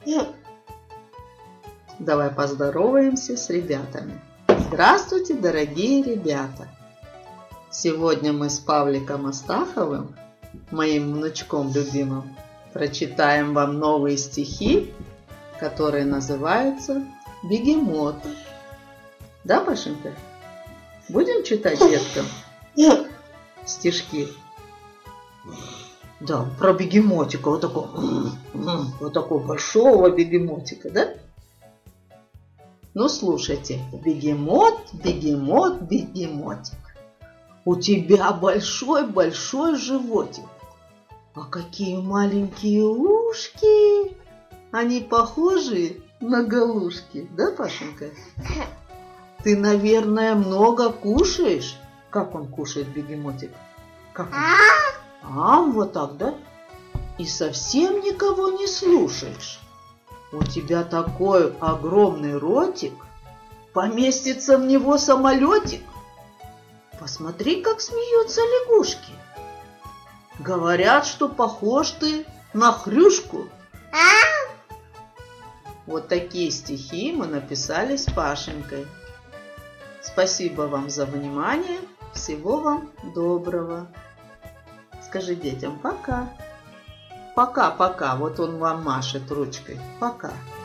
Давай поздороваемся с ребятами. Здравствуйте, дорогие ребята! Сегодня мы с Павликом Астаховым, моим внучком любимым, прочитаем вам новые стихи, которые называются «Бегемот». Да, Пашенька? Будем читать деткам стишки? Да, про бегемотика, вот такого большого бегемотика, да? Ну, слушайте. Бегемот, бегемот, бегемотик. У тебя большой-большой животик. А какие маленькие ушки. Они похожи на галушки, да, Пашенька? Ты, наверное, много кушаешь. Как он кушает, бегемотик? Как он? Вот так, да? И совсем никого не слушаешь. У тебя такой огромный ротик, поместится в него самолетик. Посмотри, как смеются лягушки. Говорят, что похож ты на хрюшку. Вот такие стихи мы написали с Пашенькой. Спасибо вам за внимание. Всего вам доброго. Скажи детям пока. Пока-пока. Вот он вам машет ручкой. Пока.